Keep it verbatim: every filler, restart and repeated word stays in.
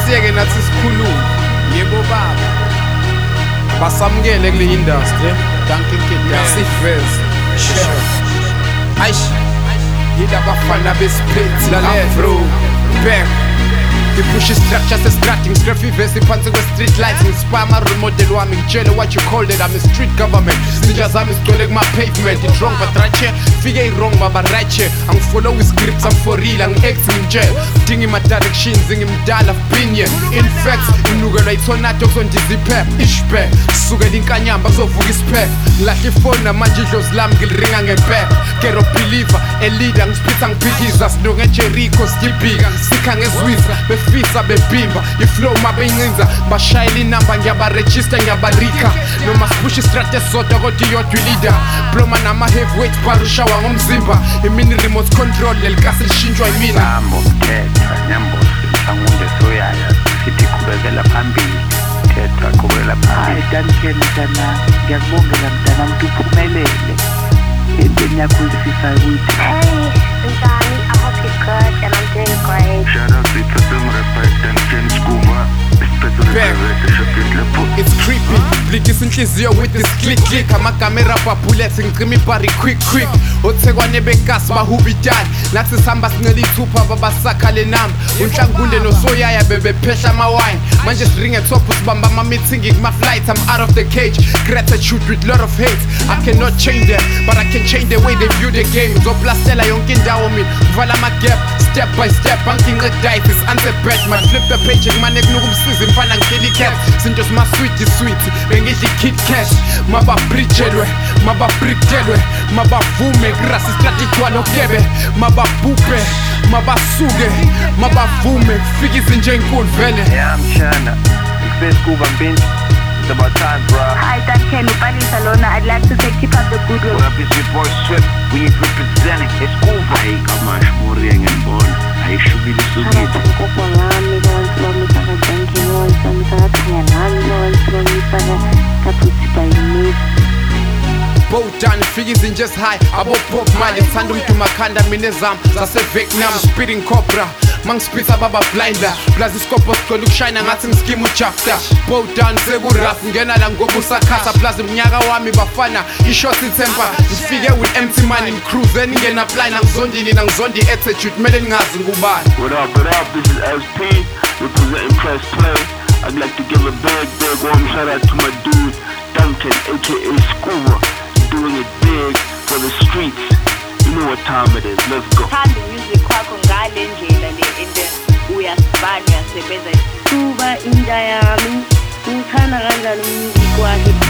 asiyeke nathi sikhulume yebo baba basamukele kule industry Duncan Kid siveze Aish yila bafana besplit la bro back the push structure se scratching strap ivesi phansi kwe street lights inspire my role model wami ngitshele what you called it I'm a street government ninja zami sigcwele kuma pavement it wrong but right here fike i wrong baba right here I'm follow with scripts I'm for real I'm acting in jail dingi my directions ngimdala opinion in fact inukela ithonado kusondiziphe ishpe suke linkanyamba kuzovuka isiphepho lahle phone namanje idlozi lami ngiliringa ngephepha kero believer a leader ngisipitha ngiphikiza sidonge Jericho skibika sikha ngezwisa befisa bebimba iflow mabeyincinza bashayela inamba ngiyabaregister ngiyabarika noma sipush istrate sodwa kodwa iyodwa leader ploma nama heavyweight barushawa ngomzimba imini remote control lelikasi lishintshwa yimina Sambo mthetha nyambo sangunde soyaya sithi kubekela phambili thetha kubekela phambili Duncan mntana ngiyakubongela mntana mntu uphumelele into yakho isisa ukuthi Hey, Johnny, I hope you're good and I'm doing great. Shout out to the rapper Duncan Scuba It's creepy, blikisa inhliziyo with this click click amagama erapha bullets ngicima ibhari quick quick othekwane bekasi bahubitani nathi sihamba sincela ithupha babasakha le number unhlangunde nosoyaya bebephehla amawine manje siringe top sibamba ama meeting kuma flights I'm out of the cage gratitude with lot of hate I cannot change them but I can change the way they view the game zoblastela yonke indawo mina vala ama gap step by step angincedice is answer bet man flip the page kumane kunukumsiza mfana ngideli cat sinto sma sweet sweet bengidli kid cash maba bridgelwe maba brickelwe maba vume grasi strategy wanokebe maba bupe maba suge maba vume fika izinje enkulu vele Yeah mshana Ngifisa kuba mpinzi It's about time bro Hi, Duncan, uPalisa lona. I'd like to say keep up the good work. What up is your boy Swift we ain't representing it's over Hey kama shmuri ngembona ayishubile sugidi Kuko ngami bonke bomisa Duncan bonke bomisa ngami bonke bomisa kaputi by me. Bowdown fika izinje just high abo pop mali sithanda umuntu makhanda mina ezam zase Vietnam speeding cobra mangispitha baba blinder plus iskopo sikole ukushine ngathi ngiskima uchapter Bowdown sekuraf ngena la ngoba usakhasa plus umnyaka wami bafana ishot itemper ngifike with empty money in cruise engena apply ngizondini ngizondi attitude kumele ningazi ngubani What up what up this is S P representing Press Play I'd like to give a big big warm shout out to my dude Duncan aka Scuba doing it big for the streets you know what time it is let's go Thanda music wakho ngale ndlela le into uyasibani uyasebenza Kuba inja yami ngithanda kanjani music wakhe